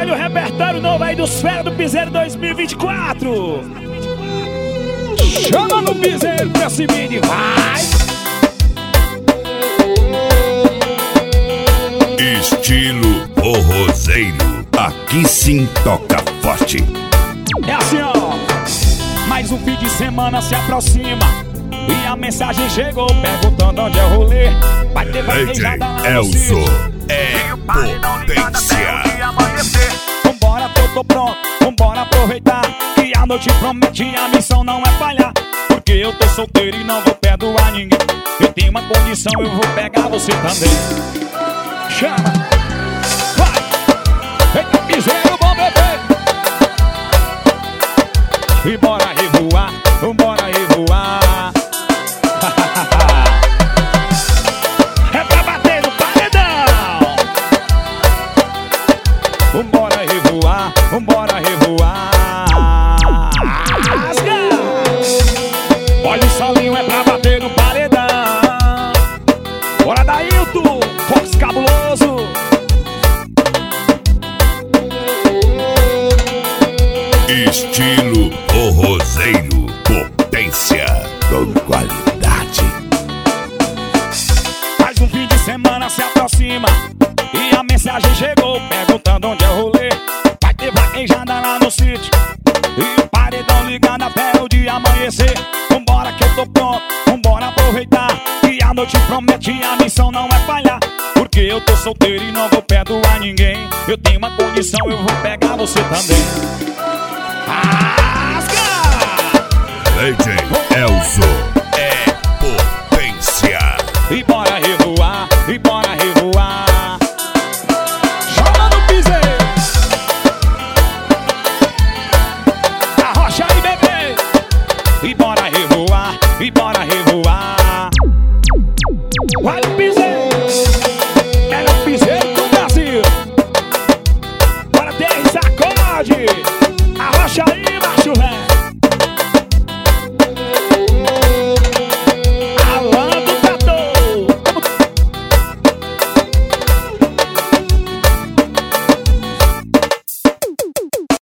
Vai no repertório novo aí dos Fera do Piseiro 2024. Chama no piseiro pra cima e vai. Estilo forrozeiro, aqui sim toca forte. É assim, ó. Mais um fim de semana se aproxima e a mensagem chegou perguntando onde é o rolê. Vai ter vaquejada lá no Elzo sítio. é potência. Vambora que eu tô pronto, vambora aproveitar que a noite promete e a missão não é falhar. Porque eu tô solteiro e não vou perdoar ninguém. Eu tenho uma condição, eu vou pegar você também. Chama, vai, eita piseiro, bom bebê. E bora revoar, vambora revoar. É pra bater no paredão. Vambora revoar, vambora revoar. Olha o solinho, é pra bater no paredão. Bora Dailton, Fox Cabuloso. Estilo forrozeiro, potência com qualidade. Mais um fim de semana se aproxima e a mensagem chegou perguntando onde é o rolê. Vai ter vaquejada lá no sítio e o paredão ligado até o dia amanhecer. Vambora que eu tô pronto, vambora aproveitar que a noite promete e a missão não é falhar. Porque eu tô solteiro e não vou perdoar ninguém. Eu tenho uma condição, eu vou pegar você também. Rasga! DJ Elzo é potência. E bora revoar, e bora revoar. Chama no piseiro. Arrocha aí, bebê. E bora revoar.